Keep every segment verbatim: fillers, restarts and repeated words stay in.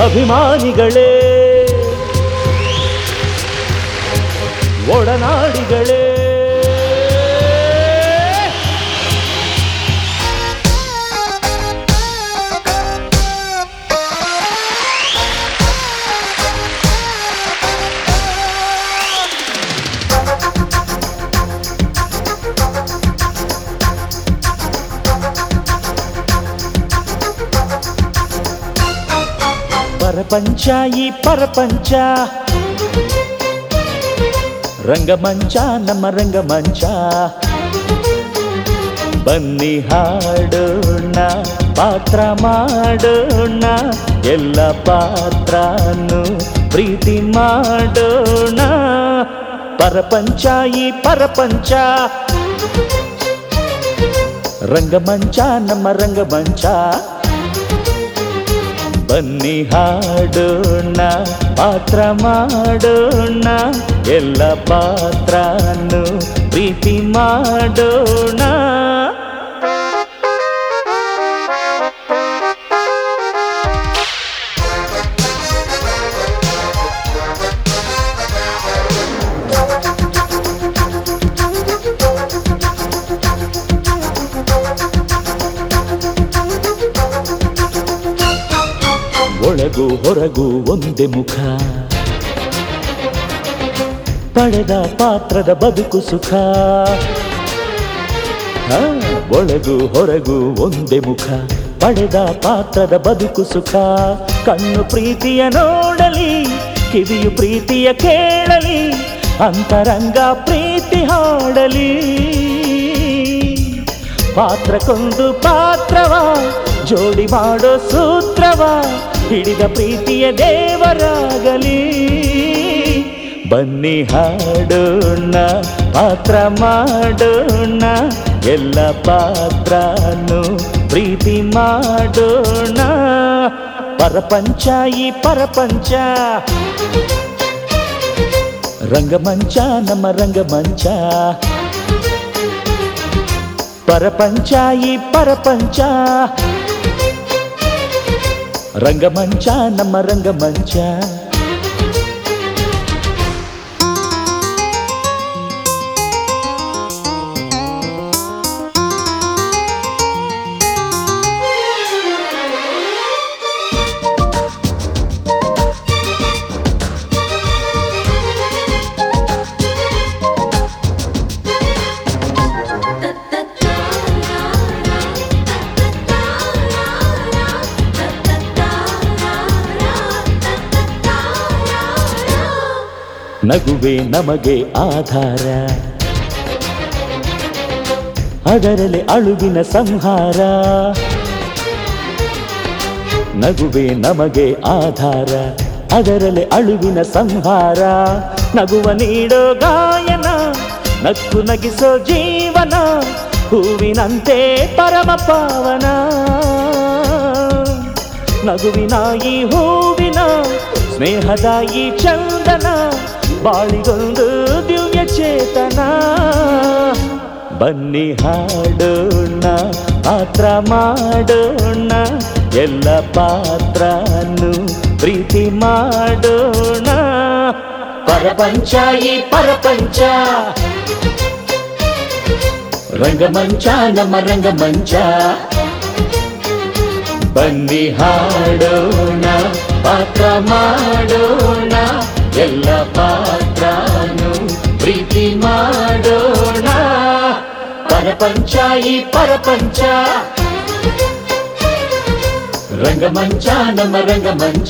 ಅಭಿಮಾನಿಗಳೇ ಒಡನಾಡಿಗಳೇ ಪರಪಂಚ ಈ ಪರಪಂಚ ರಂಗಮಂಚ ನಮ್ಮ ರಂಗಮಂಚ ಬನ್ನಿ ಹಾಡೋಣ ಪಾತ್ರ ಮಾಡೋಣ ಎಲ್ಲ ಪಾತ್ರನು ಪ್ರೀತಿ ಮಾಡೋಣ ಪರಪಂಚ ಈ ಪರಪಂಚ ರಂಗಮಂಚ ನಮ್ಮ ರಂಗಮಂಚ ಬನ್ನಿ ಹಾಡೋಣ ಪಾತ್ರ ಮಾಡೋಣ ಎಲ್ಲ ಪಾತ್ರನು ಪ್ರೀತಿ ಮಾಡೋಣ ಒಳಗು ಹೊರಗು ಒಂದೇ ಮುಖ ಪಡೆದ ಪಾತ್ರದ ಬದುಕು ಸುಖ ಒಳಗು ಹೊರಗು ಒಂದೇ ಮುಖ ಪಡೆದ ಪಾತ್ರದ ಬದುಕು ಸುಖ ಕಣ್ಣು ಪ್ರೀತಿಯ ನೋಡಲಿ ಕಿವಿಯು ಪ್ರೀತಿಯ ಕೇಳಲಿ ಅಂತರಂಗ ಪ್ರೀತಿ ಹಾಡಲಿ ಪಾತ್ರಕ್ಕೊಂದು ಪಾತ್ರವ ಜೋಡಿ ಮಾಡೋ ಸೂತ್ರವ ಹಿಡಿದ ಪ್ರೀತಿಯ ದೇವರಾಗಲಿ ಬನ್ನಿ ಹಾಡೋಣ ಪಾತ್ರ ಮಾಡೋಣ ಎಲ್ಲ ಪಾತ್ರನು ಪ್ರೀತಿ ಮಾಡೋಣ ಪರಪಂಚ ಈ ಪರಪಂಚ ರಂಗಮಂಚ ನಮ್ಮ ರಂಗಮಂಚ ಪರಪಂಚ ಈ ಪರಪಂಚ ರಂಗಮಂಚ ನಮ್ಮ ರಂಗಮಂಚ ನಗುವೆ ನಮಗೆ ಆಧಾರ ಅದರಲ್ಲಿ ಅಳುವಿನ ಸಂಹಾರ ನಗುವೆ ನಮಗೆ ಆಧಾರ ಅದರಲ್ಲಿ ಅಳುವಿನ ಸಂಹಾರ ನಗುವ ನೀಡೋ ಗಾಯನ ನಕ್ಕು ನಗಿಸೋ ಜೀವನ ಹೂವಿನಂತೆ ಪರಮ ಪಾವನ ನಗುವಿನ ಈ ಹೂವಿನ ಸ್ನೇಹದ ಈ ಚಂದನ ಬಾಳಿಗೊಂದು ದಿವ್ಯ ಚೇತನ ಬನ್ನಿ ಹಾಡೋಣ ಪಾತ್ರ ಮಾಡೋಣ ಎಲ್ಲ ಪಾತ್ರನು ಪ್ರೀತಿ ಮಾಡೋಣ ಪರಪಂಚ ಈ ಪರಪಂಚ ರಂಗಮಂಚ ನಮ್ಮ ರಂಗಮಂಚ ಬನ್ನಿ ಹಾಡೋಣ ಪಾತ್ರ ಮಾಡೋಣ ಎಲ್ಲ ಪಾತ್ರನು ಪ್ರೀತಿ ಮಾಡೋಣ ಪರಪಂಚ ಈ ಪರಪಂಚ ರಂಗಮಂಚ ನಮ್ಮ ರಂಗಮಂಚ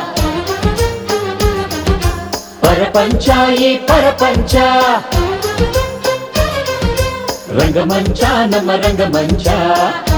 ಪರಪಂಚ ಈ ಪರಪಂಚ ರಂಗಮಂಚ ನಮ್ಮ ರಂಗಮಂಚ